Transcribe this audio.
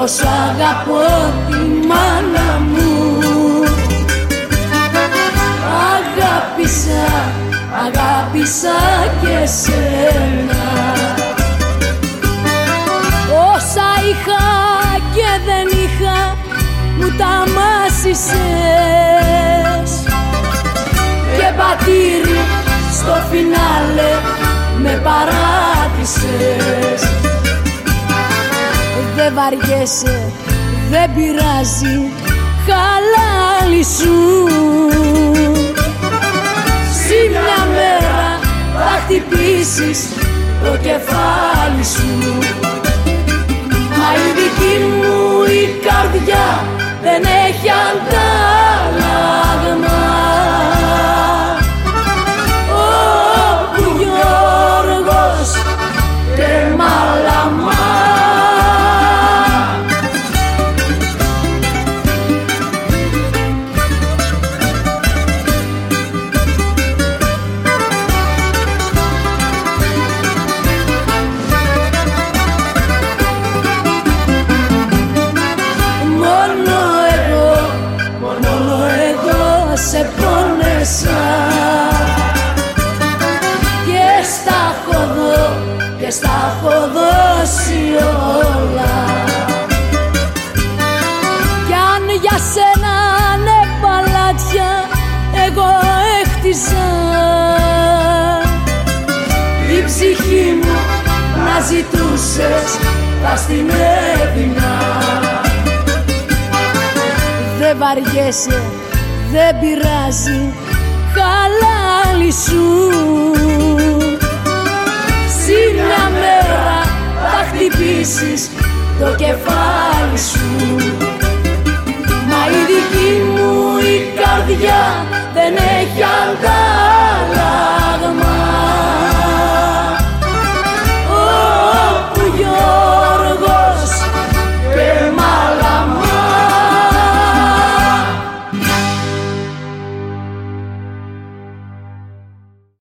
πως αγαπώ τη μάνα μου. Αγάπησα και σένα. Όσα είχα και δεν είχα μου τα μάσησες. Και πατήρι στο φινάλε με παράτησες. Δεν βαριέσαι, δεν πειράζει, χαλάλι σου. Μια μέρα θα χτυπήσεις το κεφάλι σου. Μα η δική μου η καρδιά δεν έχει αντάλλαγμα. Όπου Γιώργος και Μαλαμά. Σε πόνεσα και στα έχω δώσει όλα. Κι αν για σένα ναι παλάτια εγώ έχτιζα, η ψυχή μου να ζητούσες θα στην έδινα. Δεν βαριέσαι, δεν πειράζει, χαλάλι σου. Μια μέρα θα χτυπήσεις το κεφάλι σου.